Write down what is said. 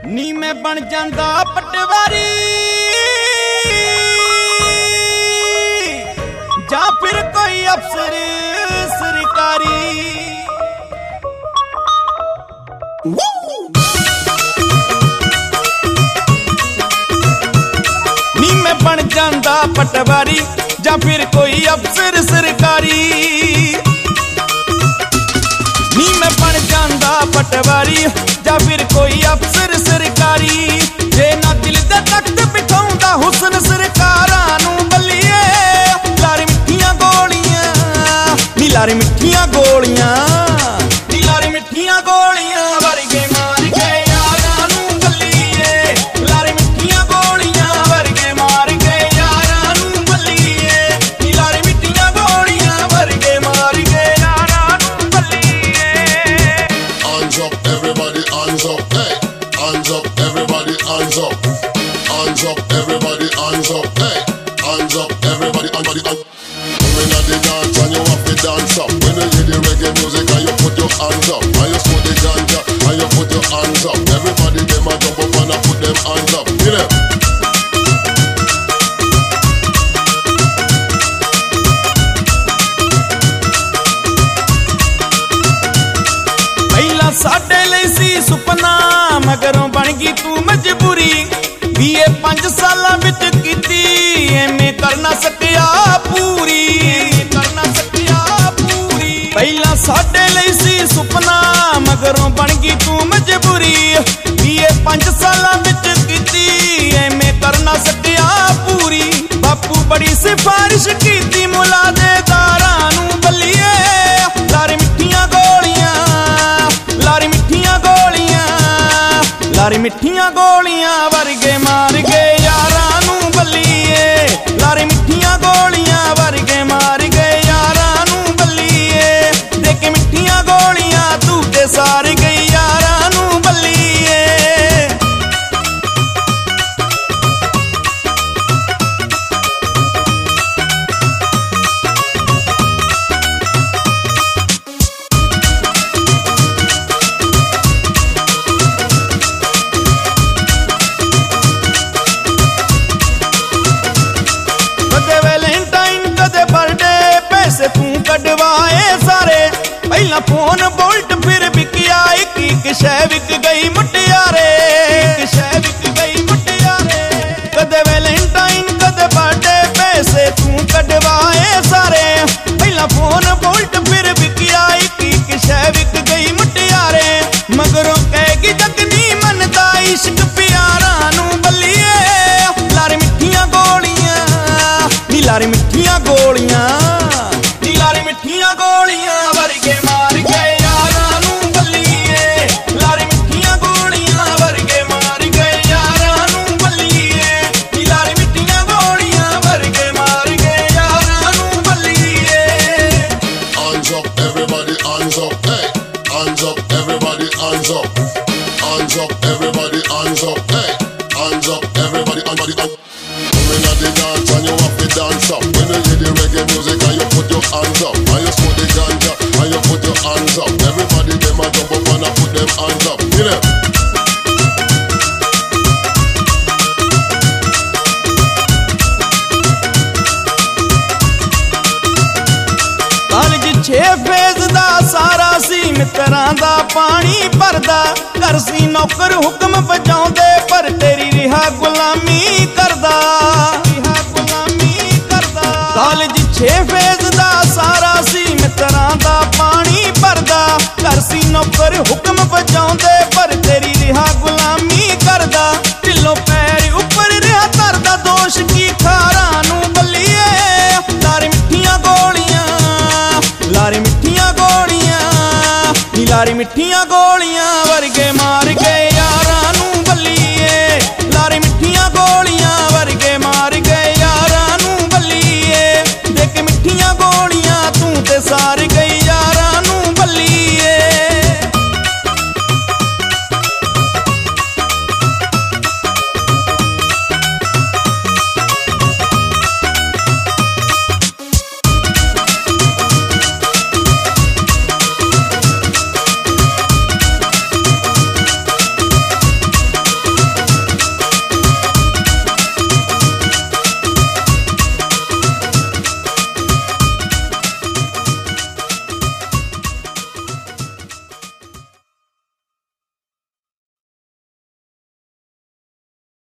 ਨੀ मैं बन जांदा पटवारी जा फिर कोई अफसर सरकारी। नी मैं बन जांदा पटवारी जा फिर कोई अफसर सरकारी। नी मैं बन जांदा पटवारी जा फिर कोई अफसर सरकारी। जे ना दिल दे तख्त बिठाउंदा हुसन सरकारां नूं बल्लिए लारे मिठियां गोलियां नी लारे मिठियां गोलियां नी लारे मिठियां गोलियां वर्गे मार के यारां नूं बल्लिए लारे मिठियां गोलियां वर्गे मार के यारां नूं बल्लिए नी लारे मिठियां गोलियां वर्गे मार के यारां नूं बल्लिए। Hands up, everybody, hands up, hey. Hands up, everybody, hands up. Hands up, everybody, hands up, hey. Hands up, everybody, hands. When at the dance and you have to dance up. When you hear the reggae music and you put your hands up. And you smoke the ganja and you put your hands up. Everybody them a jump up and a put them hands up. You know? पहला साडे लई सी सुपना मगरों बन गई तू मजबूरी। BA 5 सालां विच कीती एमे करना सकिया पूरी करना सकिया पूरी। पहला साडे लई सी सुपना मगरों बन गई तू मजबूरी। बीए 5 सालां विच कीती एमे करना सकिया पूरी। बापू बड़ी सिफारिश कीती मुलादेदारां नूं बल्लिए लारे मिठियां गोलियां लारे मिठियां गोलियां लारे मिठियां गोलियां वर्गे मार के यारां नूं बल्लिए लारे मिठियां गोलियां वर्गे मार के यारां नूं बल्लिए। देख मिठियां गोलियां तू ते सार गई यारां नूं बल्लिए। तू कढवाए सारे पहला फोन बोल्ट फिर बिकिया एक शह विक गई मुटियारे एक शह विक गई मुटियारे। कदे वैलेंटाइन कदे बर्थडे पैसे तू कढवाए सारे पहला फोन बोल्ट फिर बिकिया एक शह विक गई मुटियारे। मगरों कहेगी जग नी मनदा इश्क प्यारा नूं बल्लिए लारे मिठियां गोलियां नी लारे मिठियां गोलियां लारे मिठियां गोलियां वर्गे मार के यारां नूं बल्लिए लारे मिठियां गोलियां वर्गे मार के यारां नूं बल्लिए लारे मिठियां गोलियां वर्गे मार के यारां नूं बल्लिए। Hands up, everybody, hands up, hey. Hands up, everybody, hands up. Hands up, everybody, hands up, hey. Hands up, everybody, hands. When at the dance and you have to dance up. When you hear the reggae music and you put your hands up. And you smoke the ganja and you put your hands up. Everybody them a jump up and a put them hands up. You know? कालज 6 phase दा सारा सी मित्रां दा पानी भरदा। घर सी नौकर हुक्म बजाउंदे पर तेरी रिहा गुलामी करदा रिहा गुलामी करदा। कालज 6 फेज दा सारा सी मित्रां दा पानी भरदा। घर सी नौकर हुक्म बजाउंदे पर तेरी रिहा गुलामी करदा। ढिल्लों पैर उपर रिहा धरदा दोष की खारां नूं बल्लिए लारे मिठियां गोलियां लारे मिठियां गोलियां नी लारे मिठियां गोलियां वर्गे मार